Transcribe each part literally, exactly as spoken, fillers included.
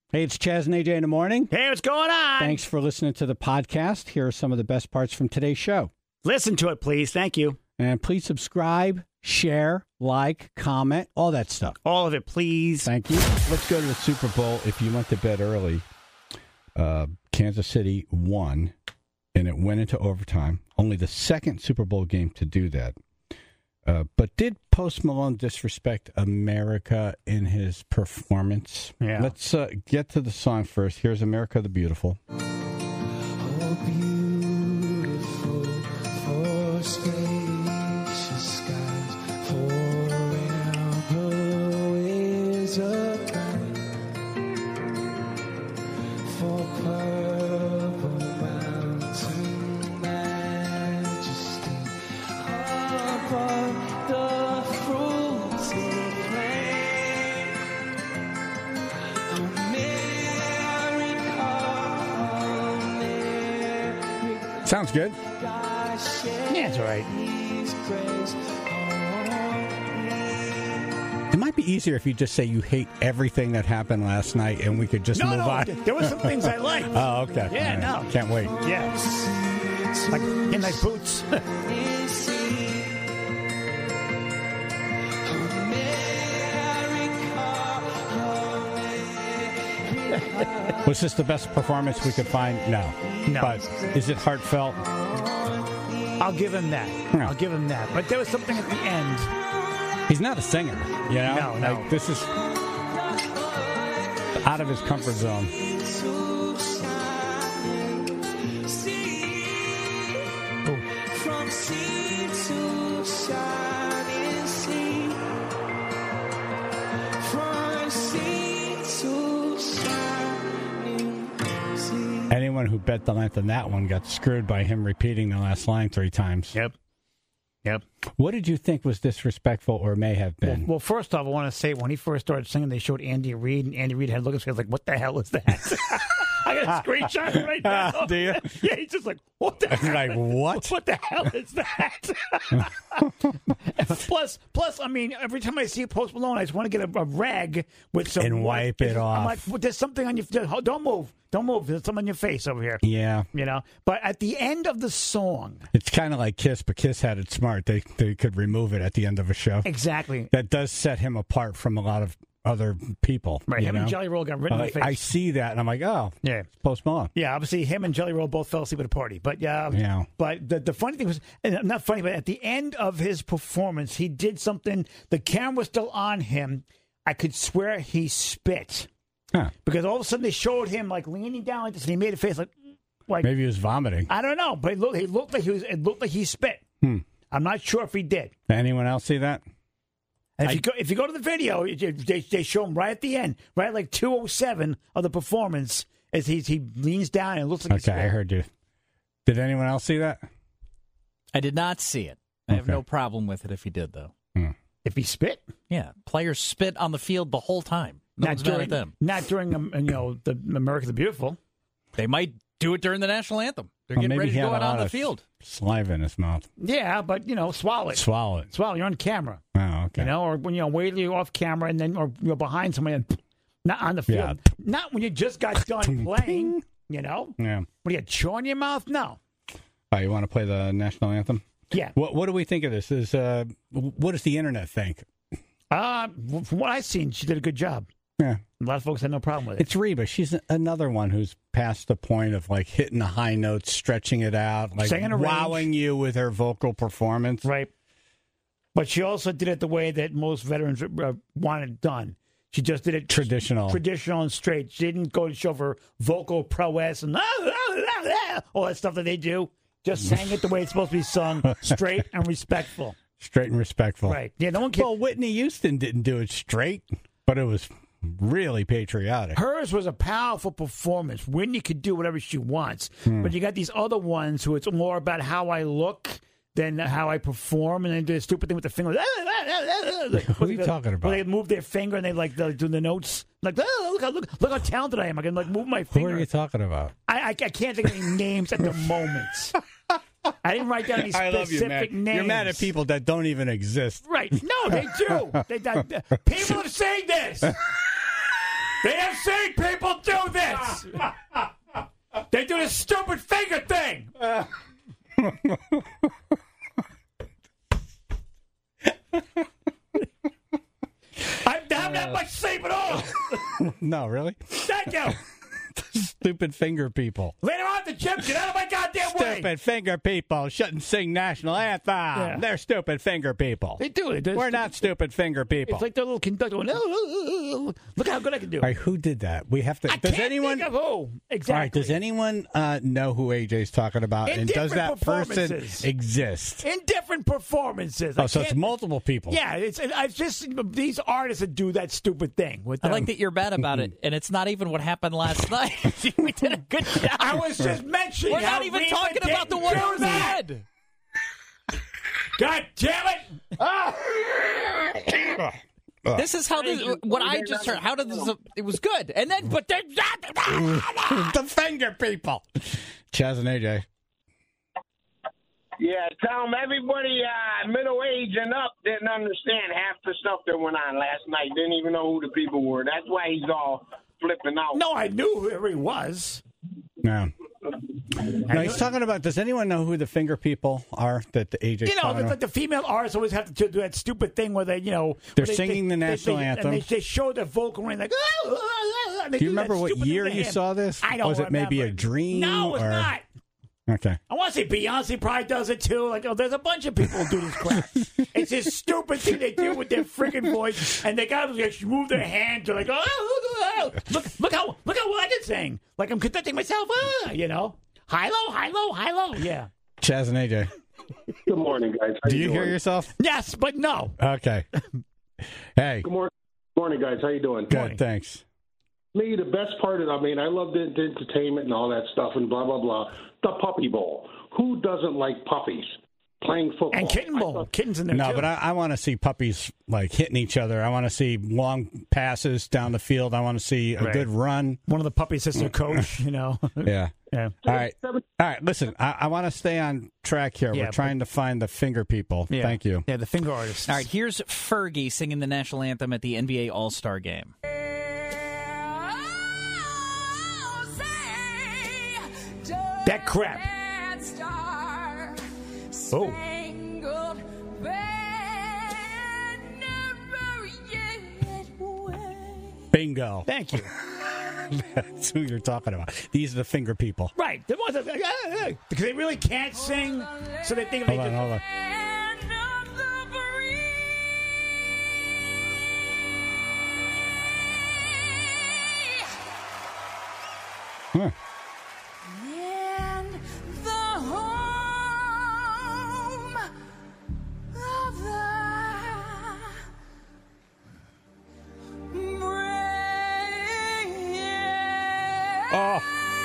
Hey, it's Chaz and A J in the morning. Hey, what's going on? Thanks for listening to the podcast. Here are some of the best parts from today's show. Listen to it, please. Thank you. And please subscribe, share, like, comment, all that stuff. All of it, please. Thank you. Let's go to the Super Bowl. If you went to bed early, uh, Kansas City won, and it went into overtime. Only the second Super Bowl game to do that. Uh, but did Post Malone disrespect America in his performance? Yeah. Let's uh, get to the song first. Here's America the Beautiful. Oh, beautiful for spacious skies, forever is a kind, for purple mountain majesty, above the fruity plain, America. Sounds good. Yeah, it's all right. It might be easier if you just say you hate everything that happened last night and we could just No, move no, on. there were some things I liked. Oh, okay. Yeah, All right. no. Can't wait. Yeah. Like, in nice boots. Was this the best performance we could find? No. No. But is it heartfelt? I'll give him that. Yeah. I'll give him that. But there was something at the end. He's not a singer, you know? No, no. Like, this is out of his comfort zone. From sea to shining sea, from sea to shining sea. Anyone who bet the length on that one got screwed by him repeating the last line three times. Yep. Yep. What did you think was disrespectful or may have Well, been? well, first off, I want to say when he first started singing, they showed Andy Reid, and Andy Reid had a look at his face like, what the hell is that? I got a screenshot right now. Do you? Yeah, he's just like, what the hell? Like, what? What the hell is that? plus, plus, I mean, every time I see Post Malone, I just want to get a, a rag with some And wipe it I'm off. like, well, there's something on your. Don't move, don't move. There's something on your face over here. Yeah. You know. But at the end of the song, It's kind of like Kiss, but Kiss had it smart. They they could remove it at the end of a show. exactly. That does set him apart from a lot of other people. Right, you him know? and Jelly Roll got rid of I, my face. I see that, and I'm like, oh, yeah. it's Post Malone. Yeah, obviously, him and Jelly Roll both fell asleep at a party. But yeah, Yeah. But the the funny thing was, and not funny, but at the end of his performance, he did something. The camera was still on him. I could swear he spit Huh. because all of a sudden they showed him like leaning down like this, and he made a face like, like Maybe he was vomiting. I don't know, but it looked, he looked like he was. It looked like he spit. Hmm. I'm not sure if he did. Did anyone else see that? And if I- you go, if you go to the video, it- it- they they show him right at the end, right at like two oh seven of the performance, as he he leans down and it looks like he Okay, spit. I heard you. Did anyone else see that? I did not see it. I have Okay. no problem with it if he did, though. If he spit. Yeah, players spit on the field the whole time. No Not one's mad during, at them. not during, um, you know, the America the Beautiful. They might do it during the national anthem. They're Well, getting maybe ready he to had go a out lot on the of field. saliva in his mouth. Yeah, but you know, swallow it. Swallow it. Swallow. You're on camera. Oh, okay. You know, or when you know, wait till you're off camera and then, or you're behind somebody and not on the field. Yeah. Not when you just got done playing. You know, Yeah. what do you chew in your mouth? No. Oh, you want to play the national anthem? Yeah. What What do we think of this? Is uh, what does the internet think? Uh, from what I've seen, she did a good job. Yeah, A lot of folks had no problem with it. it's Reba. She's another one who's past the point of like hitting the high notes, stretching it out, like Staying in a range. wowing you with her vocal performance. Right. But she also did it the way that most veterans uh, want it done. She just did it Traditional. traditional and straight. She didn't go to show her vocal prowess and all that stuff that they do. Just sang it the way it's supposed to be sung, straight and respectful. Straight and respectful. Right. Yeah, no one can. Well, Whitney Houston didn't do it straight, but it was really patriotic. Hers was a powerful performance. Whitney could do whatever she wants. Hmm. But you got these other ones who it's more about how I look than how I perform, and they do a stupid thing with the finger. Who are you talking about? Where they move their finger and they like they do the notes. Like, oh, look, how, look, look how talented I am. I can like move my Who finger. are you talking about? I, I, I can't think of any names at the moment. I didn't write down any I specific love you, man. names. You're mad at people that don't even exist. Right. No, they do. They, they, people have seen this. They have seen people do No, really? Thank you. Stupid finger people. Later on, the Jim, get out of my goddamn way. Stupid finger people shouldn't sing national anthem. Yeah. They're stupid finger people. They do it. They're We're stupid. not stupid finger people. It's like the little conductor going, "Oh, oh, oh, oh." Look how good I can do. All right, who did that? We have to. I does can't anyone? think of who. Exactly. All right, does anyone uh, know who A J's talking about? In and does different that person performances. exist? In different performances. I Oh, so it's can't- multiple people. Yeah, it's I've just these artists that do that stupid thing. With I them. like that you're mad about it, and it's not even what happened last night. We did a good job. I was just mentioning. We're how not even Reba talking about the didn't one do who's that. dead. God damn it! Ah! This is how this, what I just heard. How did this? It was good, and then but then The finger people. Chaz and A J. Yeah, tell them everybody uh, middle age and up didn't understand half the stuff that went on last night. Didn't even know who the people were. That's why he's all flipping out. No, I knew whoever he was. No. No, he's talking about. Does anyone know who the finger people are that the A J's You know, talking the, about? the female artists always have to do that stupid thing where they, you know, They're where they, singing they, the national they, they, anthem. And they, they show their vocal range like. "Ah, ah, ah," and they Do you that remember what stupid year thing to you him. saw this? I don't Was it maybe remember. a dream? No, it's or... not. Okay. I want to say Beyonce probably does it too. Like, oh, there's a bunch of people who do this crap. It's this stupid thing they do with their freaking voice, and they gotta like, move their hands. They're like, oh, oh, oh, look, look how, look how well I can sing. Like I'm conducting myself. Ah, you know, high low, high low, high low. Yeah. Chaz and A J. Good morning, guys. How Do you hear doing? yourself? Yes, but no. Okay. Hey. Good morning, morning, guys. How you doing? Good. Thanks. Me, the best part of I mean, I love the, the entertainment and all that stuff and blah, blah, blah. The Puppy Bowl. Who doesn't like puppies playing football? And kitten I bowl, thought- kittens in there No, too. but I, I want to see puppies like hitting each other. I want to see long passes down the field. I want to see a Right. good run. One of the puppies is their coach. You know. Yeah. Yeah. All right. All right. Listen, I, I want to stay on track here. Yeah, We're trying to find the finger people. Yeah. Thank you. Yeah, the finger artists. All right, here's Fergie singing the national anthem at the N B A All-Star Game. That crap. Oh. Bingo. Thank you. That's who you're talking about. These are the finger people. Right. The ones that, uh, uh, because they really can't sing, so they think they Hold on, just. hold on. Huh. Oh,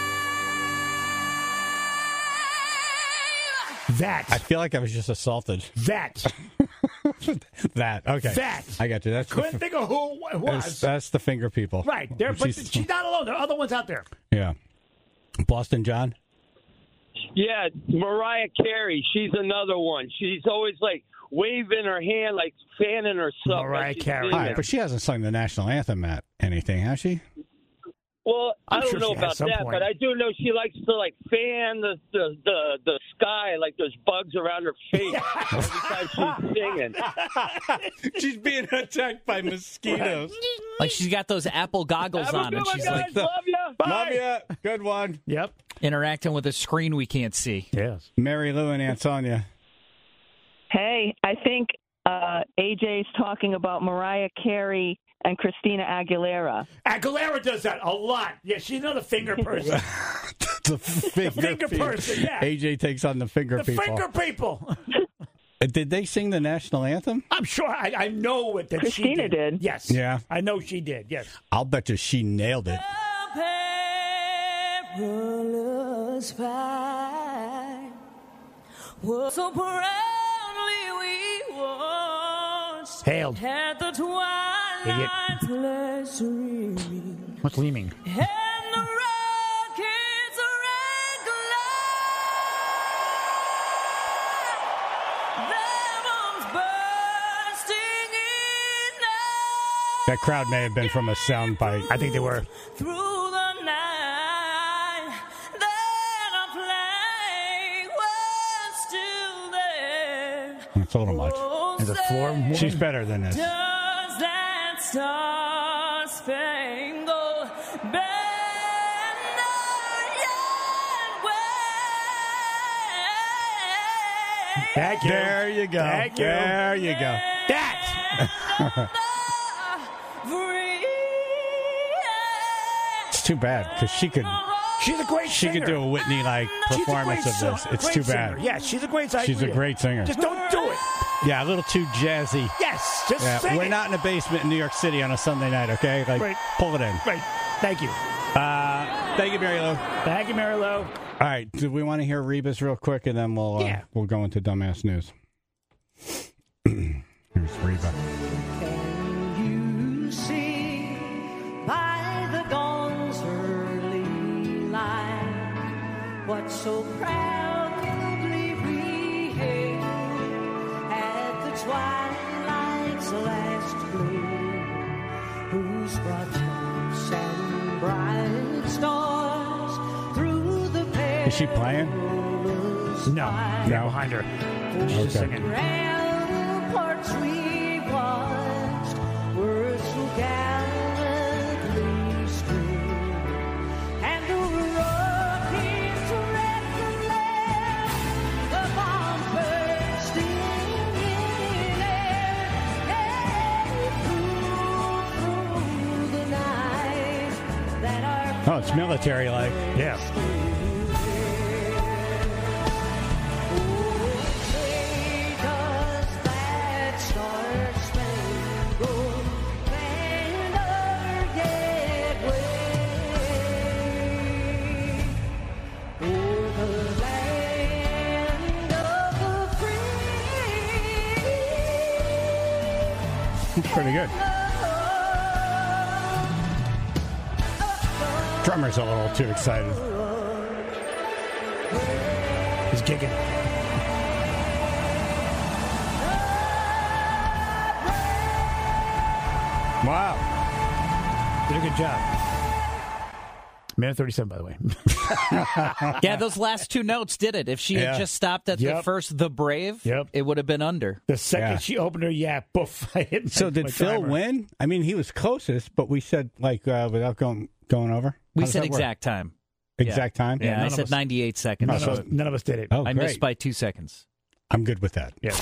That. I feel like I was just assaulted. that. That. Okay. That. I got you. That's the, Couldn't think of who it that's, was. that's the finger people. Right. There, but She's- she's not alone. There are other ones out there. Yeah. Boston John. Yeah, Mariah Carey. She's another one. She's always like waving her hand, like fanning herself. Mariah like she's Carey. All singing. right, but she hasn't sung the national anthem at anything, has she? Well, I I'm don't sure know she has about some that, point. but I do know she likes to like fan the the the, the sky like there's bugs around her face every time she's singing. She's being attacked by mosquitoes. Like she's got those Apple goggles Have a on, good and one, she's guys. like Love you. Love ya. Good one. Yep. interacting with a screen we can't see. Yes. Mary Lou and Antonia. Hey, I think uh, A J's talking about Mariah Carey and Christina Aguilera. Aguilera does that a lot. Yeah, she's another finger person. the finger, finger people. person, yeah. A J takes on the finger the people. finger people. Uh, Did they sing the national anthem? I'm sure. I, I know it. That Christina she did. Yes. Yeah. I know she did. Yes. I'll bet you she nailed it. Perilous fight was so proudly we watched Hailed. at the twilight pleasuring What's leaning? and the rockets red glare, their bombs bursting in That crowd may have been from a sound bite. I think they were. through the night. Then a flame was still there. It's a little much. Oh, Is the floor say, warm? She's better than this. does that star spangled Thank you. There you go. Thank you. There you go. That. It's too bad because she could She's a great she singer. could do a Whitney like She's a performance great of this. so- It's great too singer. bad. Yeah, she's a great singer. She's a great singer. Just don't do it. Yeah, a little too jazzy. Yes, just Yeah, sing we're it. not in a basement in New York City on a Sunday night, okay? Like, Right. pull it in. Right. Thank you. Uh, thank you, Mary Lou. Thank you, Mary Lou. All right, do we want to hear Rebus real quick, and then we'll uh, Yeah. we'll go into dumbass news. Here's Reba. You see by the dawn's early light what so proudly we hailed at the twilight's last gleam, whose broad stripes and bright stars through the perilous Is she playing? No, fight. no, behind her. She's just Okay. singing. Ramparts we watched were so gallantly stood, and the rockets wrecked the land, the bombs bursting in air, they flew through the night that our Oh, it's military like. Yeah. Pretty good. Drummer's a little too excited. He's gigging. Wow. Did a good job. Minute thirty-seven, by the way. Yeah, those last two notes did it. If she Yeah. had just stopped at the Yep. first The Brave, Yep. it would have been under. The second Yeah. she opened her yap, boof. I hit So my- did my Phil timer. win? I mean, he was closest, but we said like uh, without going going over. We How does said that work? exact time. exact time. Yeah, none I of said us- ninety-eight seconds. None, Oh, of so- us, none of us did it. Oh, I great. missed by two seconds. I'm good with that. Yeah.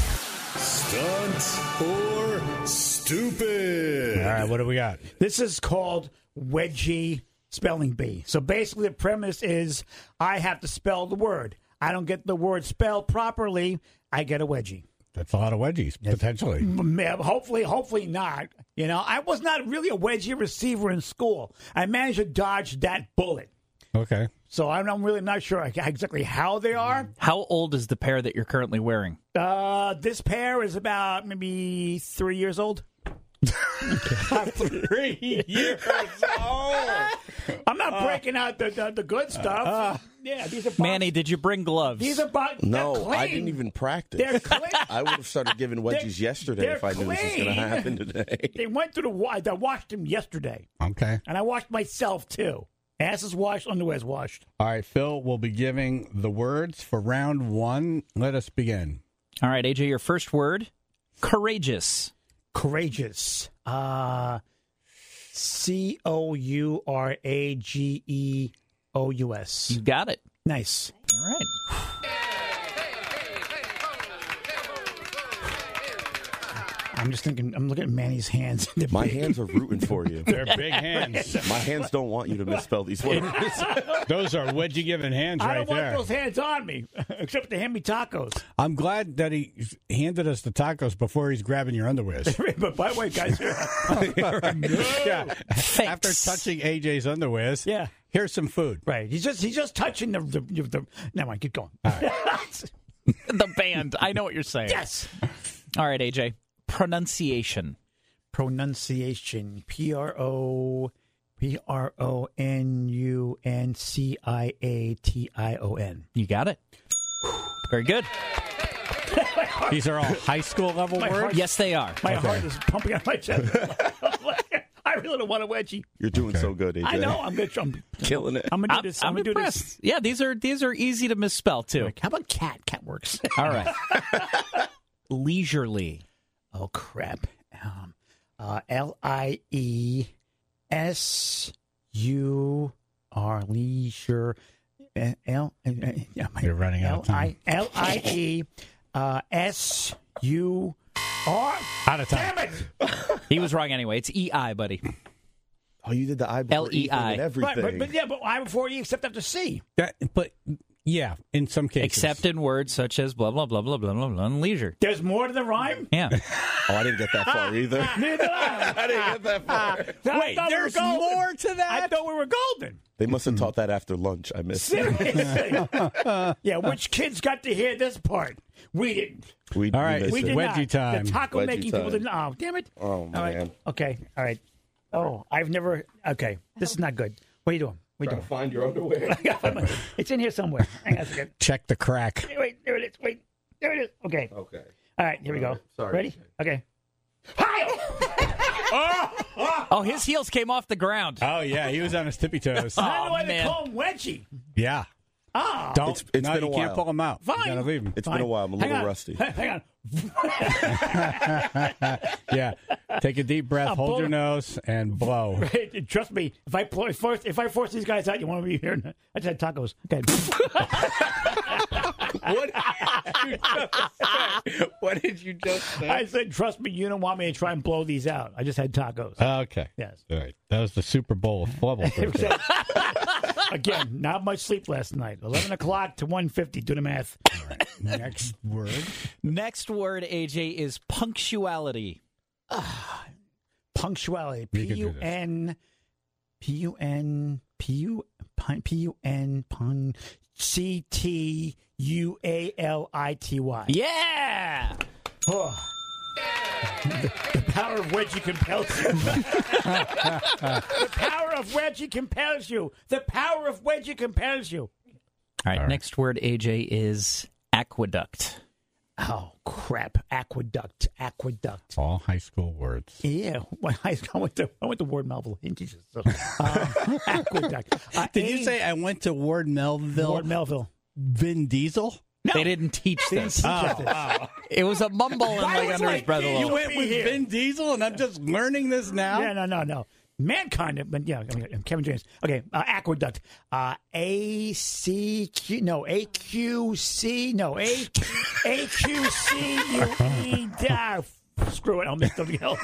Stunt or stupid? All right, what do we got? This is called wedgie spelling bee. So basically, the premise is I have to spell the word. I don't get the word spelled properly. I get a wedgie. That's a lot of wedgies potentially. M- Hopefully, hopefully not. You know, I was not really a wedgie receiver in school. I managed to dodge that bullet. Okay. So I'm, I'm really not sure exactly how they are. How old is the pair that you're currently wearing? Uh, this pair is about maybe three years old. Three years old. I'm not breaking out the, the, the good stuff. yeah, these are box- Manny, did you bring gloves? These are bo- No, they're clean. I didn't even practice. They're clean. I would have started giving wedgies They're- yesterday they're if I knew this was going to clean. happen today. They went through the wa- I washed them yesterday, Okay. and I washed myself too. Ass is washed, underwear's washed. All right, Phil will be giving the words for round one. Let us begin. All right, A J, your first word, courageous. Courageous. Uh, C O U R A G E O U S. You got it. Nice. All right. I'm just thinking, I'm looking at Manny's hands. They're My big. hands are rooting for you. They're big hands. My hands don't want you to misspell these words. Those are wedgie giving hands I right don't want there. those hands on me, except to hand me tacos. I'm glad that he handed us the tacos before he's grabbing your underwears. But by the way, guys, yeah. Thanks. After touching A J's underwears, yeah, here's some food. right. He's just he's just touching the the. the, the never mind, keep going. The band. I know what you're saying. Yes. All right, A J. Pronunciation. Pronunciation. P R O P R O N U N C I A T I O N. You got it. Very good. These are all high school level My words? heart- Yes, they are. My Okay. heart is pumping out my chest. I really don't want a wedgie. You're doing so good, A J. I know. I'm gonna. I'm, Killing it. I'm gonna do I'm, this. I'm I'm, gonna do impressed. this. Yeah, these are these are easy to misspell too. How about cat? Cat works. All right. Leisurely. Oh crap. Um, uh, L I E S You are leisure. L, L, You're running out of time. L I E uh, S U R. Out of time. Damn it! He was wrong anyway. It's E I, buddy. Oh, you did the I before L E I. E and everything. Right, but, but yeah, but I before E except after C. That, but yeah, in some cases. Except in words such as blah, blah, blah, blah, blah, blah, blah, and leisure. There's more to the rhyme? Yeah. Oh, I didn't get that far either. Neither did I. I didn't get that far. Wait, there's more to that? I thought we were golden. They must have taught that after lunch. I missed it. Seriously. Yeah, which kids got to hear this part? We didn't. We, All right, we We missed did it. Wedgie not. time. The taco Wedgie making time. people didn't. Oh, damn it. Oh, All right. man. Okay. All right. Oh, I've never. Okay. This is not good. What are you doing? What are you Trying doing? to find your underwear. It's in here somewhere. Hang on a second. Check the crack. Hey, wait, there it is. Wait, there it is. Okay. Okay. All right, here we go. All right, sorry. Ready? Okay. Hi! Oh, his heels came off the ground. Oh, yeah, he was on his tippy toes. I don't know why they man. call him Wedgie. Yeah. Ah. Don't. It's- it's no, been a you can't while. pull him out. Fine. You gotta leave him. It's Fine. been a while. I'm a Hang little on. rusty. Hang on. Yeah. Take a deep breath, Uh, hold pull- your nose, and blow. Trust me, if I pl- force if I force these guys out, you want to be here. I just had tacos. Okay. What did you just say? What did you just say? I said, trust me, you don't want me to try and blow these out. I just had tacos. Okay. Yes. All right. That was the Super Bowl of Flubble. Thursday. Again, not much sleep last night. Eleven o'clock to one fifty. Do the math. Next word. Next word, A J, is punctuality. Punctuality. You P can do U this. N P U N P U P U N pun C T U A L I T Y. Yeah. Oh. The, the power of wedgie compels you. The power of wedgie compels you. The power of wedgie compels you. All right, All right. next word, A J, is aqueduct. Oh, crap. Aqueduct. Aqueduct. All high school words. Yeah. When I, I, went to, I went to Ward Melville. Jesus. So, uh, aqueduct. Uh, Did A- you say I went to Ward Melville? Ward Melville? Vin Diesel? They didn't teach this. Oh, It was a mumble and Why like was under my his breath a feet- you little. went be with here. Vin Diesel, and I'm just learning this now. Yeah, no, no, no. Mankind, but yeah, I mean, Kevin James. Okay, uh, aqueduct. Uh, A C Q, no, A Q C, no, A A Q C U E. Ah, screw it, I'll make something else.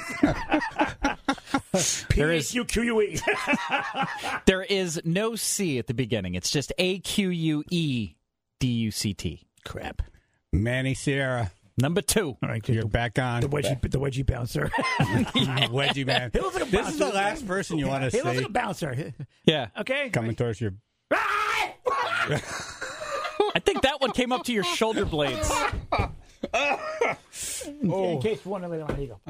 P There A is- Q Q U E. There is no C at the beginning. It's just A Q U E D U C T. Crap. Manny Sierra, Number two. All right, you're the, back on. the wedgie, the wedgie bouncer. Wedgie man. He looks like a This is the bouncer. last person you want to He looks see like a bouncer. Yeah. Okay. coming towards your. Ah! I think that one came up to your shoulder blades. In case one of them, there you go.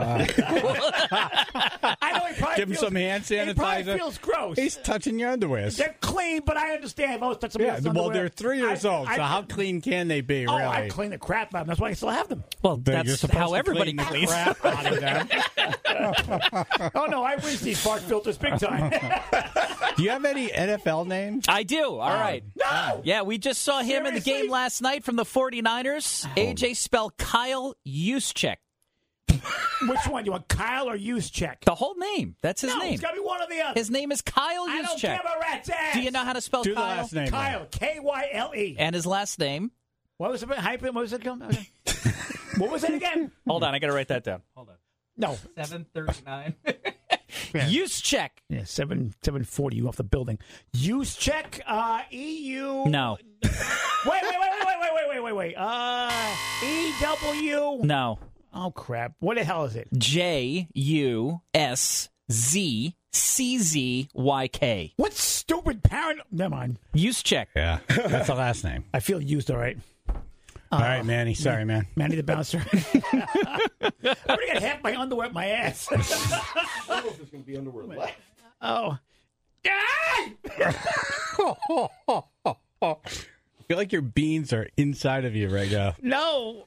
I know he probably Give him feels, some hand He probably sanitizer. feels gross. He's touching your underwear. They're clean, but I understand. If I was touching somebody Yeah, else's well, underwear, they're three years I- old, so I- how clean can they be, Oh, really? I clean the crap out of them. That's why I still have them. Well, But you're that's supposed how to everybody clean the cleans. crap out of them. Oh, no, I rinse these fart filters big time. Do you have any N F L names? I do. All right. No! Yeah, we just saw him in the Seriously? game last night from the 49ers. A J spelled Kyle Juszczyk. Which one? You want Kyle or Juszczyk? The whole name. That's his No, name. it's got to be one or the other. His name is Kyle I don't give Juszczyk. a rat's ass. Do you know how to spell Do the Kyle? last name. Kyle, K Y L E. And his last name. What was it? Hype it? What was it called? Okay. What was it again? Hold on, I got to write that down. Hold on. No. seven thirty-nine. Juszczyk. Yeah, seven seven forty. You off the building. Juszczyk. Uh, E U. No. Wait, wait, wait, wait, wait, wait, wait, wait, wait. Uh, E W. No. Oh crap! What the hell is it? J U S Z C Z Y K. What stupid parent? Never mind. Juszczyk. Yeah, that's the last name. I feel used. All right. All right, Manny. Sorry, man. Manny the bouncer. I already got half my underwear up my ass. I don't know if there's going to be underwear left. Oh. Ah! I feel like your beans are inside of you right now. No.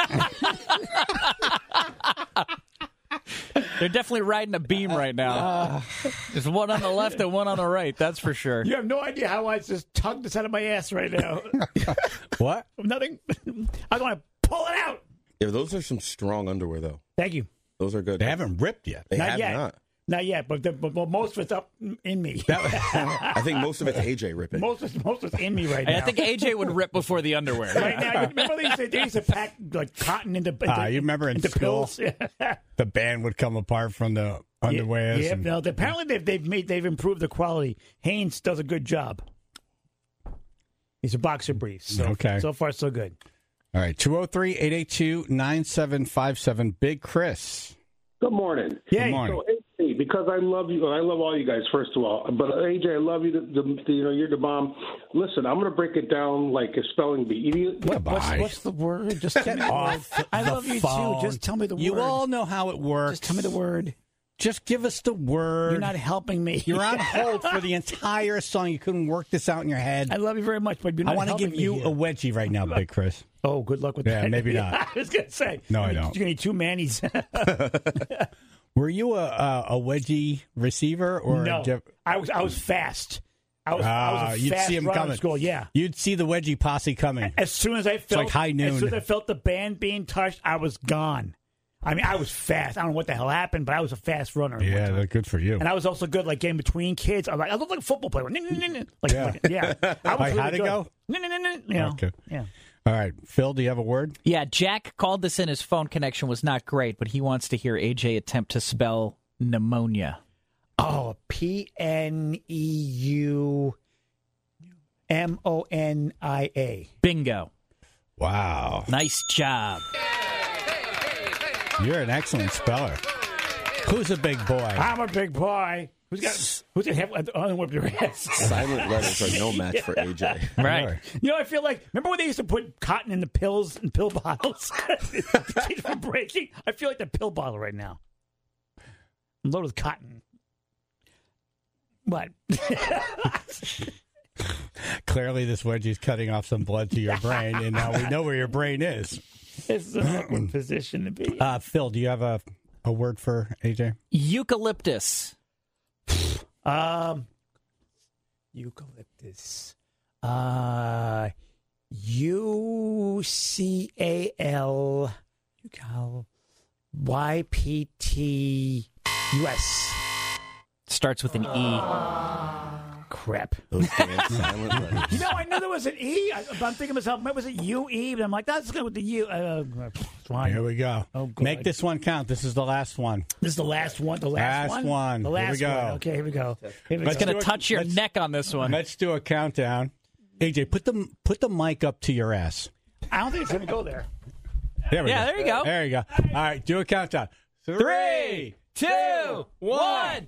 They're definitely riding a beam right now. There's one on the left and one on the right, that's for sure. You have no idea how I just tugged this out of my ass right now. What? Nothing. I want to pull it out. Yeah, those are some strong underwear, though. Thank you. Those are good. They haven't ripped yet. They Not have yet. not. Not yet, but, the, but, but most of it's up in me. I think most of it's A J ripping. most of most of it's in me right now. I think A J would rip before the underwear. Right now, you remember they used to, they used to pack like cotton into, into Ah, you remember in into school? pills? The band would come apart from the underwears. Yeah, and- no, apparently they've they've made they've improved the quality. Hanes does a good job. These are boxer briefs. So, Okay. so far so good. All right, two oh three, eight eight two, nine seven five seven. Big Chris. Good morning. Yeah. Good morning. So, A J, because I love you, I love all you guys, first of all. But A J, I love you. The, the, the, you know, you're the bomb. Listen, I'm going to break it down like a spelling bee. Idiot. What, what's, what's the word? Just tell me the word. I the love you phone. too. Just tell me the You word. all know how it works. Just tell me the word. Just give us the word. You're not helping me. You're on hold for the entire song. You couldn't work this out in your head. I love you very much, but you're not I want to helping give me you here. a wedgie right now, Big Chris. Oh, good luck with Yeah, that. maybe not. I was going to say. No, I you're don't. You're going to need two Mannies. Were you a, a, a wedgie receiver or no, a Jeff- I was I was fast. I was, I Ah, was a you'd fast see him runner coming. in school. Yeah. You'd see the wedgie posse coming. As soon as I felt like high noon. as soon as I felt the band being touched, I was gone. I mean, I was fast. I don't know what the hell happened, but I was a fast runner. Yeah, that's good for you. And I was also good, like getting between kids. I, like, I looked like a football player. Like, Yeah. like, yeah. I was Like, really how'd it good. go? You know, Okay. yeah. All right, Phil, do you have a word? Yeah, Jack called this in. His phone connection was not great, but he wants to hear A J attempt to spell pneumonia. Oh, P N E U M O N I A. Bingo. Wow. Nice job. You're an excellent speller. Who's a big boy? I'm a big boy. Who's got? Who's gonna have unwhipped your ass? Silent letters are no match for A J. Right. You know, I feel like remember when they used to put cotton in the pills and pill bottles to keep from breaking. I feel like the pill bottle right now. I'm loaded with cotton. What? Clearly, this wedgie's cutting off some blood to your brain, and now we know where your brain is. It's an awkward position to be. Uh, Phil, do you have a, a word for A J? Eucalyptus. Um, eucalyptus. Uh, U C A L Y P T U S. Starts with an E. Crap. Those damn silent letters. You know, I knew there was an E. I, but I'm thinking to myself, maybe was it U E? But I'm like, that's good with the U. Uh, fine. Here we go. Oh, God. Make this one count. This is the last one. This is the last one. The last, Last one. The Here we last go. one. Okay, here we go. Here we Let's go. Going to do it. touch your Let's- neck on this one. Let's do a countdown. A J, put the put the mic up to your ass. I don't think it's going to go there. There we Yeah, go. there you go. There you go. All right, do a countdown. Three, two, one.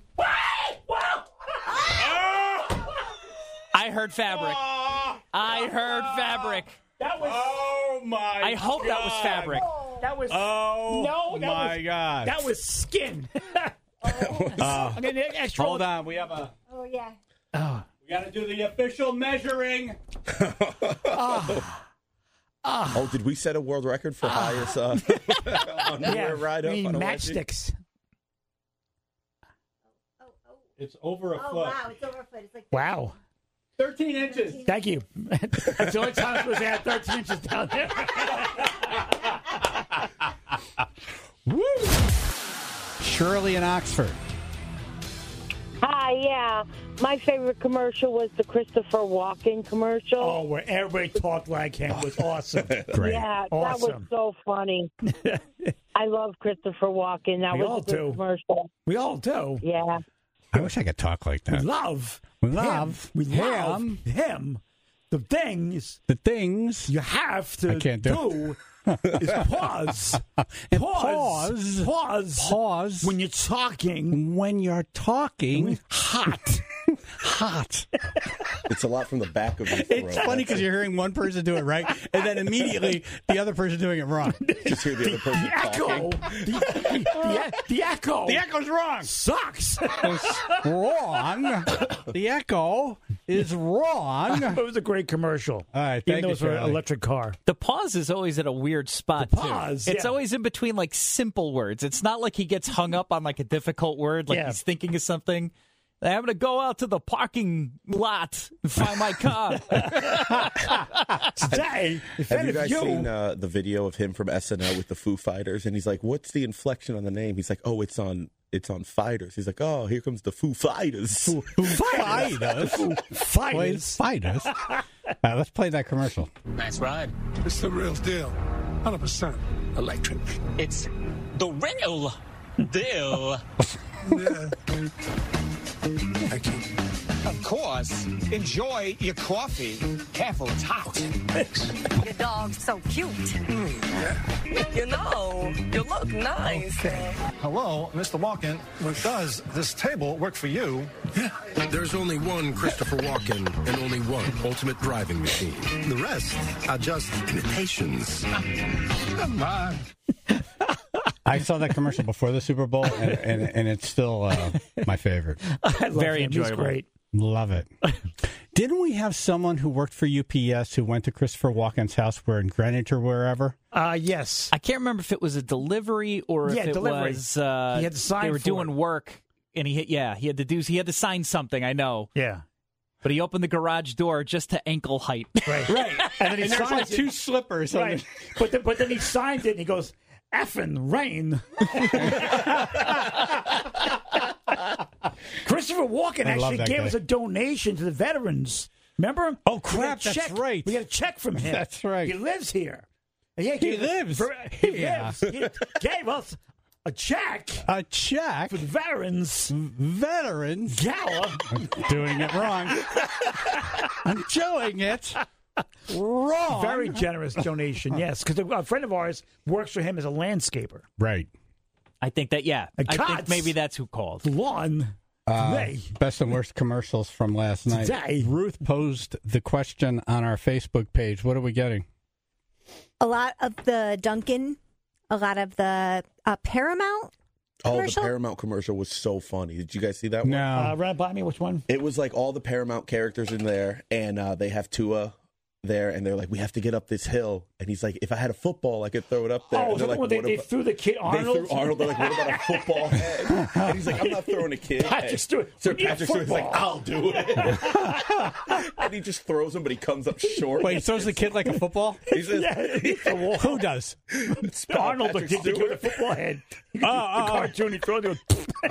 I heard fabric. I heard fabric. That was. Oh my! I hope that was fabric. That was. Oh No, that my was- God! That was skin. Uh, I'm gonna extra. hold on, we have a. Oh, yeah. Oh. We got to do the official measuring. Oh, did we set a world record for highest uh, underwear Yeah, ride up I mean, on a wedgie? matchsticks. Oh, oh. It's over a Oh, foot. wow. It's over a foot. It's like Wow. Thirteen inches. Thank you. That's the only time I'm supposed to have thirteen inches down there. Woo! Shirley in Oxford. Hi, yeah. My favorite commercial was the Christopher Walken commercial. Oh, where everybody talked like him was awesome. Great. Yeah, Awesome. that was so funny. I love Christopher Walken. That We was all a good do. commercial. We all do. Yeah. I wish I could talk like We that. love. We him. love We love him. him. The things The things. you have to I can't do is pause. And Pause. pause. Pause. Pause. When you're talking. When you're talking. Hot. Hot. It's a lot from the back of your throat. It's funny because you're hearing one person do it right, and then immediately the other person doing it wrong. Just hear the other person The echo. talking. The, the, the, the echo. The echo's wrong. Sucks. It's wrong. The echo is wrong. It was a great commercial. All right, Even thank though you, it was for an Shirley. electric car. The pause is always at a weird spot, The too. pause, It's yeah. always in between, like, simple words. It's not like he gets hung up on, like, a difficult word, like Yeah. he's thinking of something. I'm going to go out to the parking lot and find my car. Today, if Have any you of guys you, seen uh, the video of him from S N L with the Foo Fighters? And he's like, "What's the inflection on the name?" He's like, "Oh, it's on it's on Fighters. He's like, oh, here comes the Foo Fighters. Foo Fighters? Foo Fighters? Fighters? Uh, let's play that commercial. Nice ride. It's the real deal. one hundred percent electric. It's the real deal. Yeah. Thank you. Of course. Enjoy your coffee. Careful, it's hot. Thanks. Your dog's so cute. Mm, yeah. You know, you look nice. Okay. Hello, Mister Walken. Does this table work for you? Yeah. There's only one Christopher Walken and only one ultimate driving machine. The rest are just imitations. Come on. I saw that commercial before the Super Bowl, and, and, and it's still uh, my favorite. I love Very him. enjoyable. He's great. Love it. Didn't we have someone who worked for U P S who went to Christopher Walken's house, where in Greenwich or wherever? Uh, yes. I can't remember if it was a delivery or Yeah, if it delivery. was uh, He had to sign they were for doing it. work, and he hit, yeah he had to do he had to sign something. I know. Yeah. But he opened the garage door just to ankle height. Right. Right. And then he And there's signs like it. two slippers. on Right. the- But, then, but then he signed it, and he goes, effing rain. Christopher Walken I love actually that gave guy. us a donation to the veterans. Remember? Oh, We crap, got a that's check. right. We got a check from him. That's right. He lives here. Yeah, He lives. He Yeah. lives. He gave us a check A check. for the veterans Veterans. gala. Doing it wrong. I'm doing it wrong. Very generous donation, yes, because a friend of ours works for him as a landscaper. Right. I think that yeah. And I think Cots. maybe that's who called. Lawn. Uh, Today. best and worst commercials from last night. Today. Ruth posed the question on our Facebook page. What are we getting? A lot of the Duncan, a lot of the uh, Paramount Oh, the commercial. Paramount commercial was so funny. Did you guys see that one? No. Uh, run it by me, which one? It was like all the Paramount characters in there, and uh, they have Tua there, and they're like, we have to get up this hill. And he's like, if I had a football, I could throw it up there. Oh, and so they're the like, one they, what they about- threw the kid They Arnold. threw Arnold. They're like, what about a football head? And he's like, I'm not throwing a kid. Patrick head. Stewart, Sir we need a Patrick Stewart's like, football. I'll do it. And he just throws him, but he comes up short. Wait, he throws the kid like a football? He says, Yeah, Who does? it's uh, Arnold, the Patrick kid that Stewart. with the football head. Oh, the oh, oh. cartoon, he throws it.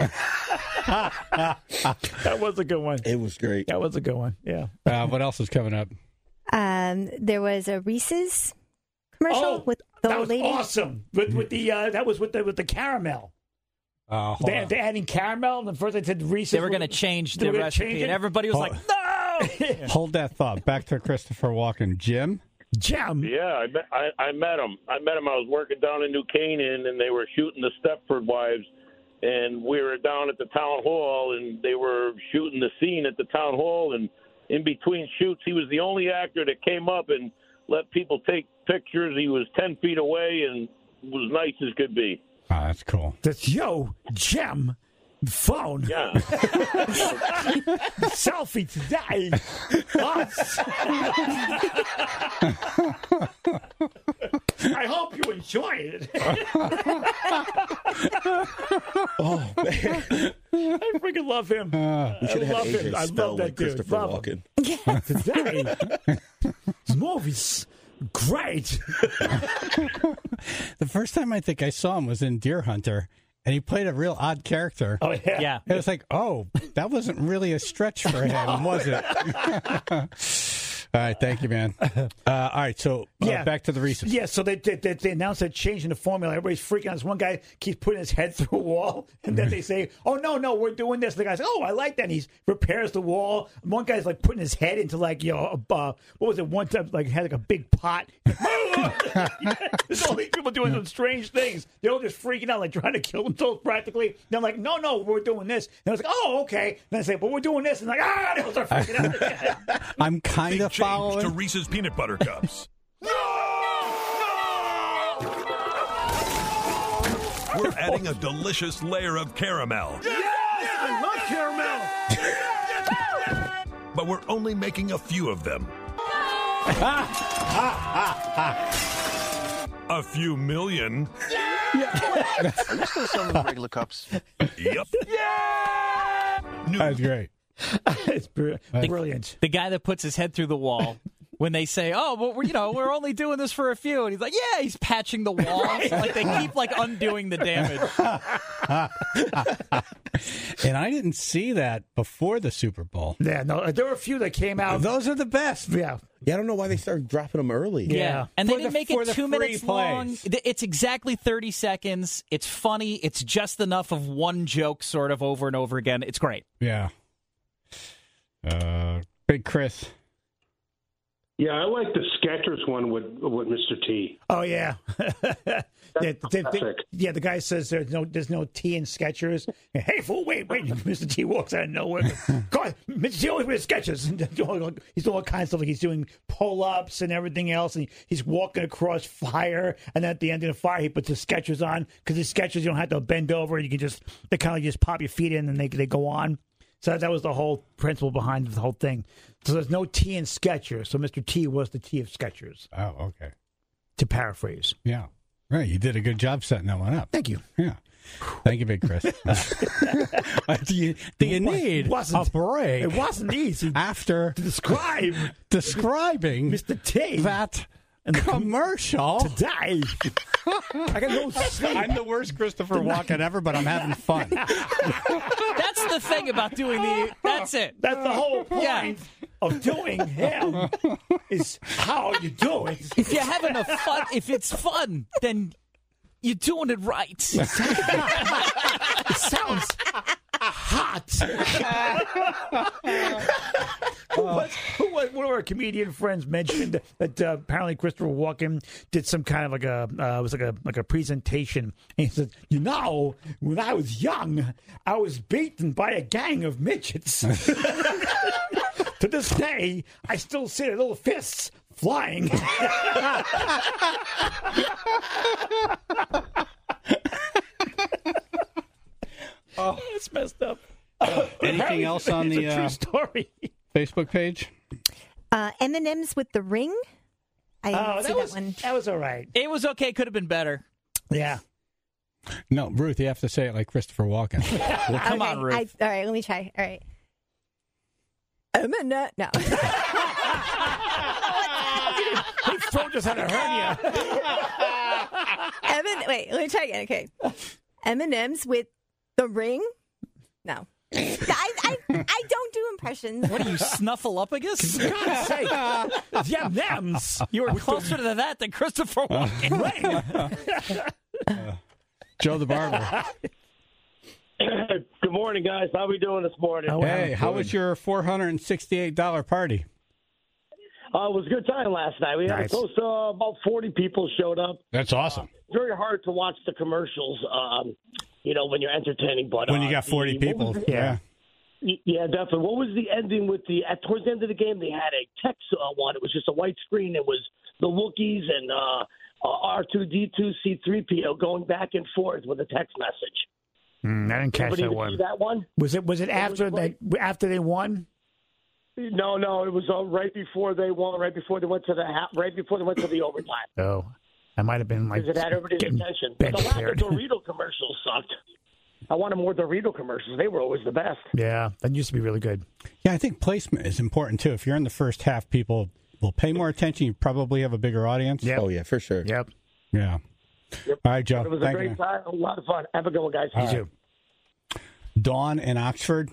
That was a good one. It was great. That was a good one. Yeah. Uh, what else is coming up? Um, there was a Reese's commercial Oh, with the that old was lady. awesome. With with the uh, that was with the with the caramel. Uh, hold They, on. they're adding caramel, and first they said Reese's. They were going to change They the were gonna recipe, change and it? everybody was Oh. like, "No!" Hold that thought. Back to Christopher Walken. Jim? Jam. Yeah, I met, I, I met him. I met him. I was working down in New Canaan, and they were shooting the Stepford Wives, and we were down at the town hall, and they were shooting the scene at the town hall, and in between shoots, he was the only actor that came up and let people take pictures. He was ten feet away and was nice as could be. Oh, that's cool. That's yo, Jam. Phone. Yeah. Selfie today. Us. I hope you enjoy it. Oh, man. I freaking love him. Uh, We should I have love had A him. J I spell love that like dude. Christopher Love him. Walken. Today. This movie's great. The first time I think I saw him was in Deer Hunter, and he played a real odd character. Oh, yeah. Yeah. It was like, oh, that wasn't really a stretch for him, was it? All right, thank you, man. Uh, all right, so uh, Yeah. back to the Reese's. Yeah, so they, they they they announced they're changing the formula. Everybody's freaking out. This one guy keeps putting his head through a wall, and then they say, "Oh no, no, we're doing this." And the guy's like, "Oh, I like that." And he repairs the wall. And one guy's like putting his head into like you know, a, uh, what was it? One time, like had like a big pot. There's all these people doing some strange things. They're all just freaking out, like trying to kill themselves practically. And they're like, "No, no, we're doing this." And I was like, "Oh, okay." And then I say, "But we're doing this." And like, ah, they all start freaking out. I'm kind of Change following. to Reese's Peanut Butter Cups. We're adding a delicious layer of caramel. I love caramel. But we're only making a few of them. A few million. Are you still selling the regular cups? Yep. That's great. It's br- The- brilliant. The guy that puts his head through the wall when they say, "Oh, well, we're, you know, we're only doing this for a few," and he's like, "Yeah, he's patching the walls." Like they keep like undoing the damage. And I didn't see that before the Super Bowl. Yeah, no, there were a few that came out. Those are the best. Yeah. Yeah, I don't know why they started dropping them early. Yeah, Yeah. and they For didn't the- make for it the two free minutes long. plays. Th- It's exactly thirty seconds. It's funny. It's just enough of one joke, sort of over and over again. It's great. Yeah. Uh, Big Chris. Yeah, I like the Skechers one with with Mister T. Oh yeah. yeah, the, the, classic. yeah, the guy says there's no there's no T in Skechers. Hey, fool! Wait, wait! Mister T walks out of nowhere. Go on, Mister T always wears Skechers. He's doing all kinds of stuff. Like he's doing pull ups and everything else, and he's walking across fire. And at the end of the fire, he puts his Skechers on because his Skechers you don't have to bend over. You can just they kind of just pop your feet in and they they go on. So that was the whole principle behind the whole thing. So there's no T in Skechers. So Mister T was the T of Skechers. Oh, okay. To paraphrase. Yeah. Right. You did a good job setting that one up. Thank you. Yeah. Thank you, Big Chris. do you, do you need a break? It wasn't easy after to describe describing Mister T that and the commercial today. I got no sleep. I'm the worst Christopher Walken ever, but I'm having fun. That's the thing about doing the. That's it. That's the whole point Yeah. of doing him is how you do it. If you're having a fun, if it's fun, then you're doing it right. It sounds hot. who was, who was, one of our comedian friends mentioned that uh, apparently Christopher Walken did some kind of like a uh, it was like a like a presentation. And he said, "You know, when I was young, I was beaten by a gang of midgets. To this day, I still see their little fists flying." Oh, it's messed up. Anything else on It's the a true uh, story? Facebook page? Uh, M and M's with the ring. I didn't Oh, see that was that one. that was all right. It was okay. Could have been better. Yeah. No, Ruth, you have to say it like Christopher Walken. Well, come Okay, on, Ruth. I, all right, let me try. All right. M and M. No. His throat just had a hernia. M and wait, let me try again. Okay. M and M's with the ring. No. I, I I don't do impressions. What do you snuffle up against? For God's sake. Yeah, them's. You were closer to that than Christopher Walken. uh, Joe the Barber. Good morning, guys. How we doing this morning? Hey, how was your four hundred sixty-eight dollars party? Uh, it was a good time last night. We had Nice. close to uh, about forty people showed up. That's awesome. Very hard to watch the commercials, um, you know, when you're entertaining. But When you uh, got forty the- what people. was the- Yeah. Y- Yeah, definitely. What was the ending with the at towards the end of the game? They had a text uh, one. It was just a white screen. It was the Wookiees and uh, R two D two C three P O going back and forth with a text message. Mm, I didn't catch Anybody that even one. see that one? Was it was it It after was they after they won? No, no, it was uh, right before they won. Right before they went to the ha- right before they went to the overtime. Oh, I might have been like Because it had everybody's getting attention. But bench the lack of cleared. Dorito commercials sucked. I wanted more Dorito commercials. They were always the best. Yeah, that used to be really good. Yeah, I think placement is important too. If you're in the first half, people will pay more attention. You probably have a bigger audience. Oh yeah, for sure. Yep. Yeah. Yep. All right, Joe. But it was a Thank great you. time. A lot of fun. Have a good one, guys. All right. Dawn in Oxford.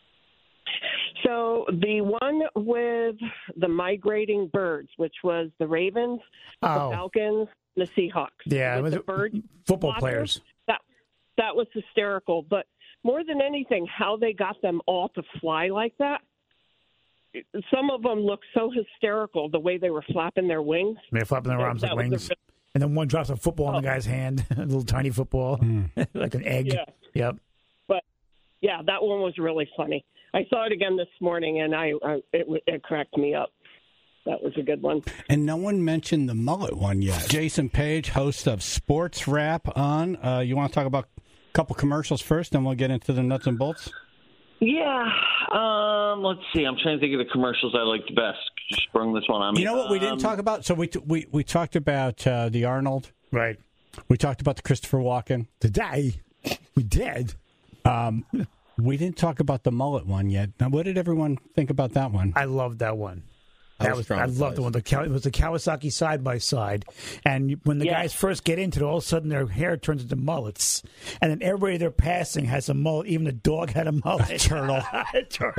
So the one with the migrating birds, which was the Ravens, Oh. the Falcons, the Seahawks. Yeah, with it the was bird football watchers, players. That that was hysterical. But more than anything, how they got them all to fly like that. Some of them looked so hysterical the way they were flapping their wings. They're flapping their That- arms that like was wings. the- And then one drops a football in Oh. the guy's hand, a little tiny football, like an egg. Yeah. Yep. But yeah, that one was really funny. I saw it again this morning, and I, I it, it cracked me up. That was a good one. And no one mentioned the mullet one yet. Jason Page, host of Sports Wrap on. Uh, you want to talk about a couple commercials first, then we'll get into the nuts and bolts? Yeah. Um, let's see. I'm trying to think of the commercials I liked best. You sprung this one on me. You know what we didn't Um, talk about? So we t- we we talked about uh, the Arnold. Right. We talked about the Christopher Walken. Today, we did. Um, we didn't talk about the mullet one yet. Now, what did everyone think about that one? I loved that one. That I was, was I love the one. The Kaw- it was the Kawasaki side by side, and when the Yeah. guys first get into it, all of a sudden their hair turns into mullets, and then everybody they're passing has a mullet. Even the dog had a mullet. A turtle. A turtle.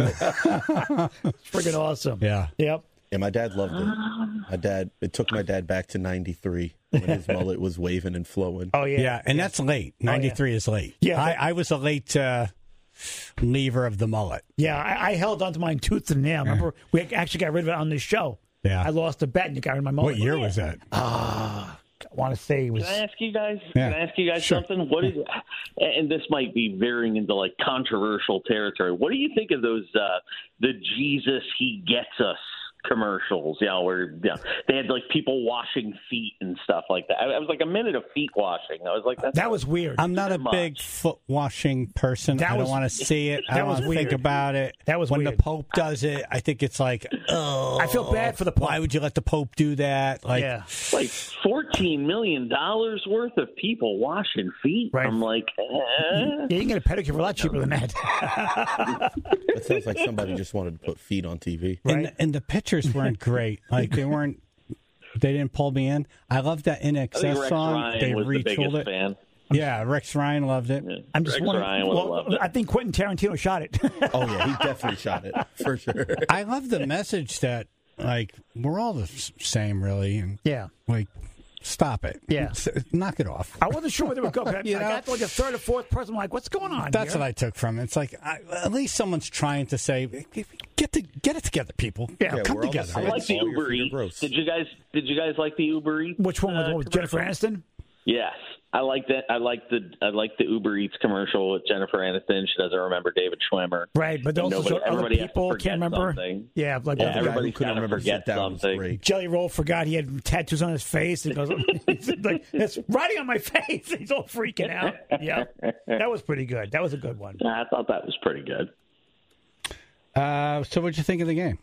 It's freaking awesome. Yeah. Yep. Yeah, my dad loved it. My dad. It took my dad back to ninety-three when his mullet was waving and flowing. Oh yeah. Yeah, and that's late. ninety-three is late. Yeah, I, but- I was a late uh, lever of the mullet. Yeah, I, I held onto mine tooth and nail. Remember, we actually got rid of it on this show. Yeah. I lost a bet and you got rid of my mullet. What year was that? Ah, I want to say it was. Can I ask you guys? Yeah. Can I ask you guys Sure. something? What is? And this might be veering into like controversial territory. What do you think of those? Uh, the Jesus He Gets Us commercials? Yeah, where yeah, they had like people washing feet and stuff like that. I, I was like a minute of feet washing. I was like, that's That was weird. I'm not a much. big foot washing person. That I don't was- want to see it. I that don't was want to think weird. about it. That was when weird. the Pope does it. I think it's like, oh, I feel bad for the Pope. Why would you let the Pope do that? Like, yeah. like fourteen million dollars worth of people washing feet. Right. I'm like, eh. Yeah, you can get a pedicure for a lot cheaper than that. That sounds like somebody just wanted to put feet on T V. and, the, and the pictures weren't great. Like they weren't. They didn't pull me in. I love that In I Excess think Rex song. Ryan they was the retooled biggest it. fan. Yeah, Rex Ryan loved it. Yeah. I'm just Rex wondering. Ryan would've loved Well, it. I think Quentin Tarantino shot it. Oh yeah, he definitely shot it for sure. I love the message that like we're all the s- same, really, and yeah. like stop it. Yeah. S- knock it off. I wasn't sure where they would go. But I, You I know? got to like a third or fourth person. I'm like, what's going on? That's here? what I took from it. It's like I, at least someone's trying to say, get the get it together, people. Yeah, Yeah, come we're all the together. same. I like the All your Uber feet are Eats. gross. Did you guys? Did you guys like the Uber Eats? Which one was uh, the one with Jennifer commercial? Aniston? Yes, I like that. I like the I like the Uber Eats commercial with Jennifer Aniston. She doesn't remember David Schwimmer. Right, but And also nobody- showed other everybody has to people forget can't remember. something. Yeah, like Yeah, the guy- everybody couldn't kind of remember forget sit down was something. great. Jelly Roll forgot he had tattoos on his face. He goes, he's like, it's writing on my face. He's all freaking out. Yeah, that was pretty good. That was a good one. I thought that was pretty good. Uh, so, what'd you think of the game?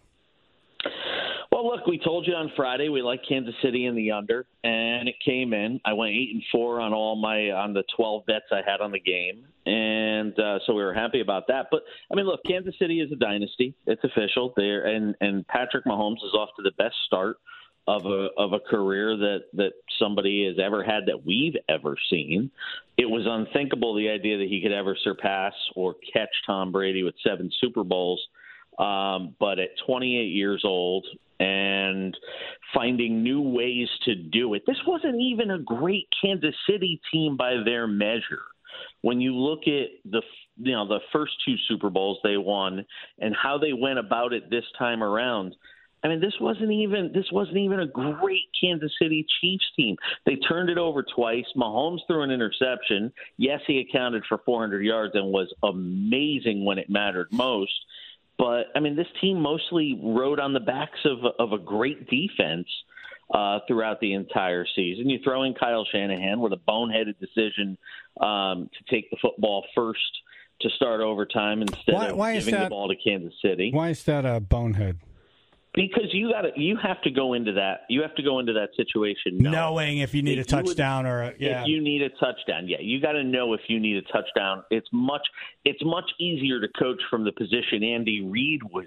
Well, look, we told you on Friday we like Kansas City in the under, and it came in. I went eight and four on all my on the twelve bets I had on the game, and uh, so we were happy about that. But I mean, look, Kansas City is a dynasty; it's official. There, and and Patrick Mahomes is off to the best start of a of a career that that somebody has ever had that we've ever seen. It was unthinkable the idea that he could ever surpass or catch Tom Brady with seven Super Bowls. Um, but at twenty-eight years old and finding new ways to do it, this wasn't even a great Kansas City team by their measure. When you look at the you know the first two Super Bowls they won and how they went about it this time around, I mean, this wasn't even this wasn't even a great Kansas City Chiefs team. They turned it over twice. Mahomes threw an interception. Yes, he accounted for four hundred yards and was amazing when it mattered most. But, I mean, this team mostly rode on the backs of, of a great defense uh, throughout the entire season. You throw in Kyle Shanahan with a boneheaded decision um, to take the football first to start overtime instead Why- of why is giving that- the ball to Kansas City. Why is that a bonehead? Because you got to, you have to go into that. You have to go into that situation knowing, Knowing if you need a If you would- touchdown or a, yeah. If you need a touchdown, yeah, you got to know if you need a touchdown. It's much it's much easier to coach from the position Andy Reid was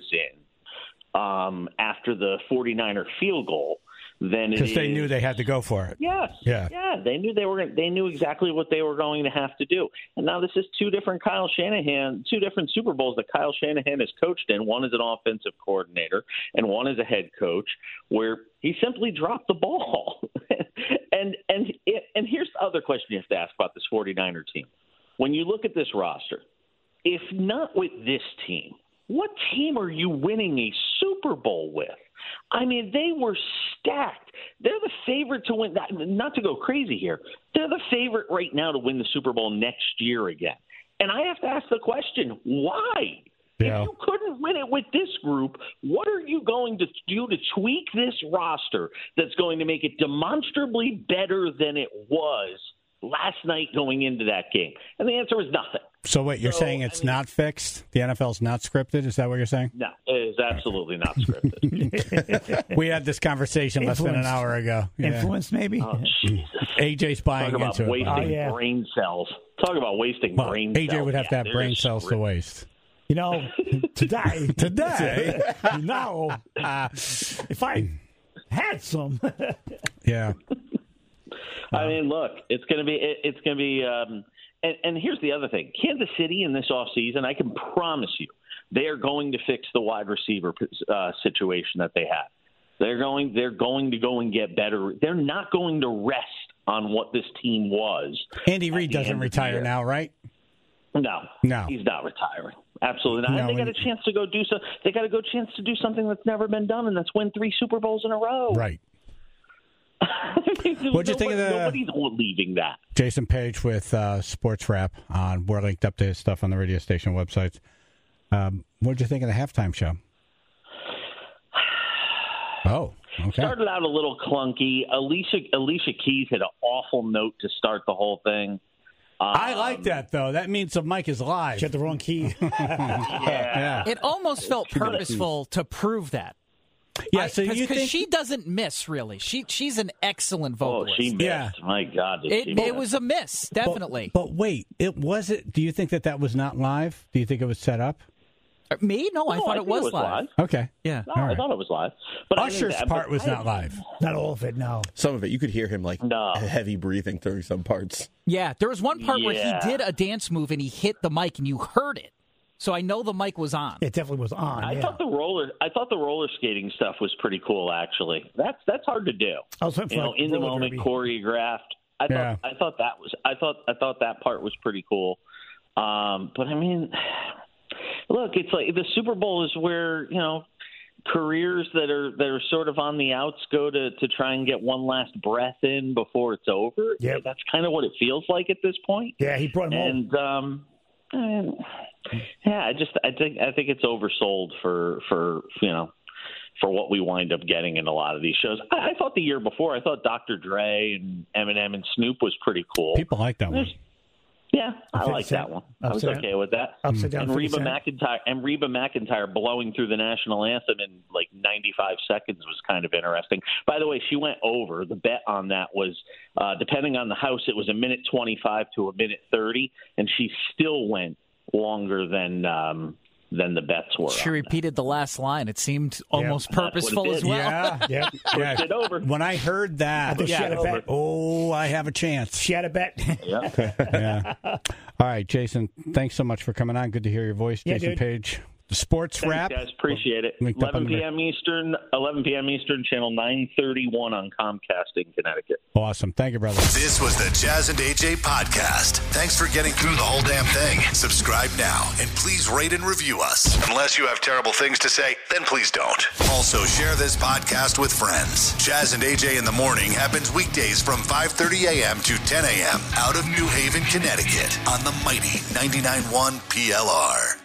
in um, after the 49er field goal than it Because they is- knew they had to go for it. Yes. Yeah. Yeah. They knew they were. gonna- They knew exactly what they were going to have to do. And now this is two different Kyle Shanahan, two different Super Bowls that Kyle Shanahan has coached in. One is an offensive coordinator, and one is a head coach, where he simply dropped the ball. and and it, and here's the other question you have to ask about this 49er team. When you look at this roster, if not with this team, what team are you winning a Super Bowl with? I mean, they were stacked. They're the favorite to win. Not to go crazy here, they're the favorite right now to win the Super Bowl next year again. And I have to ask the question, why? Yeah. If you couldn't win it with this group, what are you going to do to tweak this roster that's going to make it demonstrably better than it was last night going into that game? And the answer is nothing. So wait, you're So, saying it's not fixed? The N F L's not scripted? Is that what you're saying? No, it is absolutely not scripted. We had this conversation less than an Influenced. hour ago. Yeah. Influence, maybe. Oh, Jesus. A J's buying Talk about into wasting it. Oh, yeah. brain cells. Talk about wasting Well, brain A J cells. would have to Yeah, have they're brain just cells to script- waste. You know, today, Today, you know, uh, if I had some, yeah. I mean, look, it's going to be, it, it's going to be, um, and, and here's the other thing. Kansas City in this offseason, I can promise you, they are going to fix the wide receiver uh, situation that they have. They're going, they're going to go and get better. They're not going to rest on what this team was. Andy Reid doesn't retire now, right? No, no, he's not retiring. Absolutely not. No, and they got a chance to go do so. They got a good chance to do something that's never been done, and that's win three Super Bowls in a row. Right. What'd you think of the? Nobody's leaving that. Jason Page with uh, Sports Wrap on. We're linked up to his stuff on the radio station websites. Um, what'd you think of the halftime show? Oh, okay. Started out a little clunky. Alicia Alicia Keys had an awful note to start the whole thing. Um, I like that, though. That means the mic is live. She had the wrong key. yeah. yeah. It almost felt purposeful to prove that. Yeah, I, so you because think she doesn't miss, really. She she's an excellent vocalist. Oh, she missed. Yeah. My God, did it, she miss. it was a miss, definitely. But, but wait, it was it. Do you think that that was not live? Do you think it was set up? Me? No, I No, thought I it think was, it was live. live. Okay. Yeah. No, All I right. thought it was live. But I think Usher's that- part but was I- not live. Not all of it, no. Some of it, you could hear him like No. heavy breathing during some parts. Yeah, there was one part where Yeah. he did a dance move and he hit the mic and you heard it. So I know the mic was on. It definitely was on. I yeah. thought the roller, I thought the roller skating stuff was pretty cool. Actually, that's that's hard to do. I was hoping You for know, like in the roller moment, derby. choreographed. I thought Yeah. I thought that was I thought I thought that part was pretty cool. Um, but I mean, look, it's like the Super Bowl is where you know careers that are that are sort of on the outs go to to try and get one last breath in before it's over. Yep. That's kind of what it feels like at this point. Yeah, he brought him home. And um, and, yeah, I just I think I think it's oversold for for you know for what we wind up getting in a lot of these shows. I, I thought the year before, I thought Doctor Dre and Eminem and Snoop was pretty cool. People like that one. There's- Yeah, I fifty like Cent. that one. I was Upside okay with that. Upside down And fifty Reba Cent. McIntyre and Reba McIntyre blowing through the national anthem in like ninety-five seconds was kind of interesting. By the way, she went over. The bet on that was, uh, depending on the house, it was a minute twenty-five to a minute thirty, and she still went longer than um, than the bets were. She on repeated the last line. It seemed almost That's what it purposeful did. as well. Yeah. Yeah. yeah. Pushed it over. When I heard that, I think she yeah, had a bet. oh, I have a chance. She had a bet. Yeah. yeah. All right, Jason, thanks so much for coming on. Good to hear your voice. Yeah, Jason dude. Page, the Sports Thanks, Wrap. guys. Appreciate it. Linked up on eleven the- p.m. Eastern, eleven p.m. Eastern, channel nine thirty-one on Comcast in Connecticut. Awesome. Thank you, brother. This was the Jazz and A J podcast. Thanks for getting through the whole damn thing. Subscribe now and please rate and review us. Unless you have terrible things to say, then please don't. Also, share this podcast with friends. Jazz and A J in the morning happens weekdays from five thirty a.m. to ten a.m. out of New Haven, Connecticut on the mighty ninety-nine point one P L R.